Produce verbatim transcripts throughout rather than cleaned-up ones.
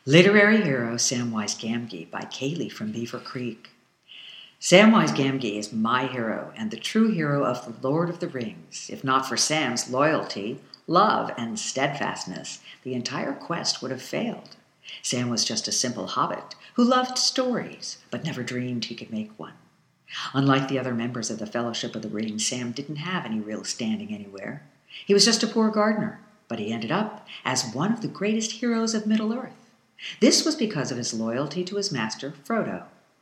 Literary Hero Samwise Gamgee by Kaylee from Beaver Creek. Samwise Gamgee is my hero and the true hero of The Lord of the Rings. If not for Sam's loyalty, love, and steadfastness, the entire quest would have failed. Sam was just a simple hobbit who loved stories, but never dreamed he could make one. Unlike the other members of the Fellowship of the Ring, Sam didn't have any real standing anywhere. He was just a poor gardener, but he ended up as one of the greatest heroes of Middle-earth. This was because of his loyalty to his master, Frodo.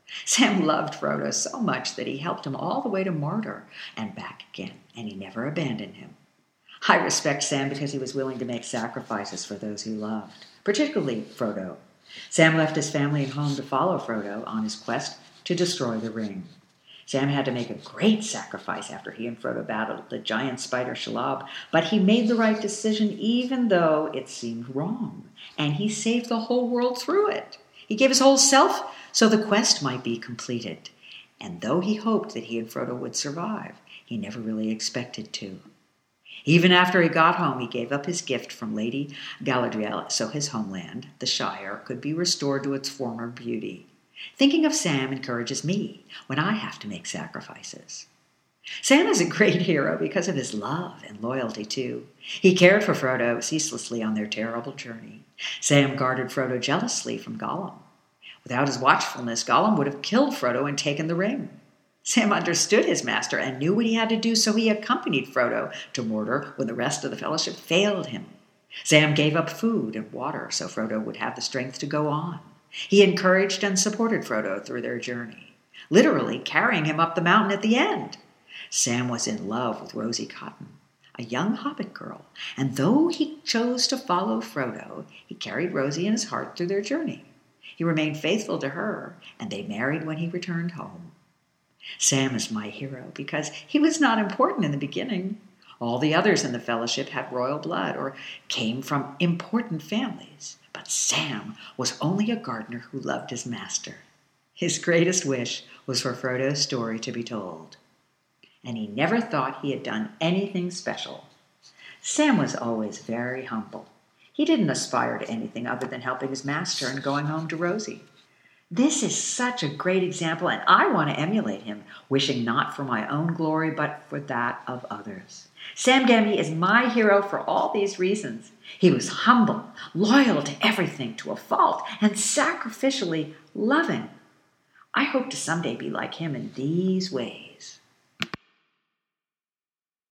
Sam loved Frodo so much that he helped him all the way to Mordor and back again, and he never abandoned him. I respect Sam because he was willing to make sacrifices for those he loved, particularly Frodo. Sam left his family and home to follow Frodo on his quest to destroy the ring. Sam had to make a great sacrifice after he and Frodo battled the giant spider Shelob, but he made the right decision even though it seemed wrong, and he saved the whole world through it. He gave his whole self so the quest might be completed, and though he hoped that he and Frodo would survive, he never really expected to. Even after he got home, he gave up his gift from Lady Galadriel so his homeland, the Shire, could be restored to its former beauty. Thinking of Sam encourages me when I have to make sacrifices. Sam is a great hero because of his love and loyalty, too. He cared for Frodo ceaselessly on their terrible journey. Sam guarded Frodo jealously from Gollum. Without his watchfulness, Gollum would have killed Frodo and taken the ring. Sam understood his master and knew what he had to do, so he accompanied Frodo to Mordor when the rest of the Fellowship failed him. Sam gave up food and water so Frodo would have the strength to go on. He encouraged and supported Frodo through their journey, literally carrying him up the mountain at the end. Sam was in love with Rosie Cotton, a young hobbit girl, and though he chose to follow Frodo, he carried Rosie in his heart through their journey. He remained faithful to her, and they married when he returned home. Sam is my hero because he was not important in the beginning. All the others in the Fellowship had royal blood or came from important families. But Sam was only a gardener who loved his master. His greatest wish was for Frodo's story to be told. And he never thought he had done anything special. Sam was always very humble. He didn't aspire to anything other than helping his master and going home to Rosie. This is such a great example, and I want to emulate him, wishing not for my own glory, but for that of others. Sam Gamgee is my hero for all these reasons. He was humble, loyal to everything to a fault, and sacrificially loving. I hope to someday be like him in these ways.